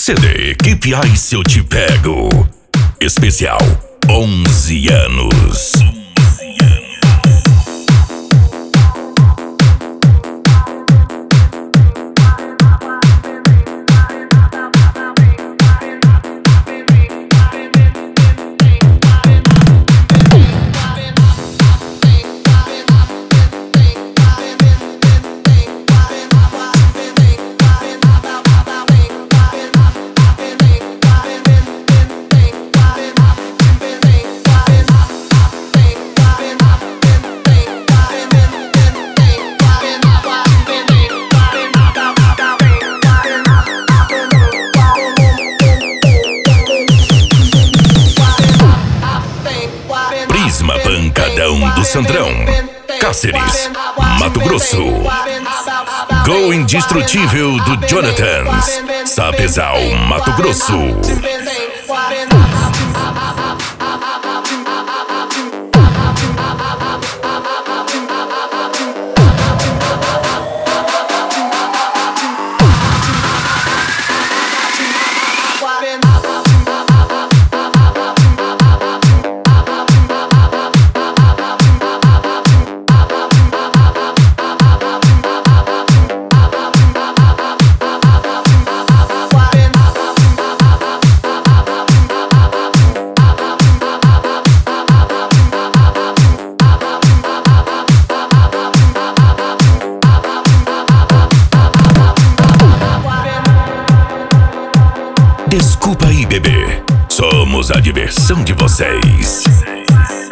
CD Equipe Ice Eu Te Pego. Especial 11 anos. Prisma Pancadão do Centrão, Cáceres, Mato Grosso. Gol Indestrutível do Jonathans, Sapezal, Mato Grosso. Desculpa aí, bebê. Somos a diversão de vocês.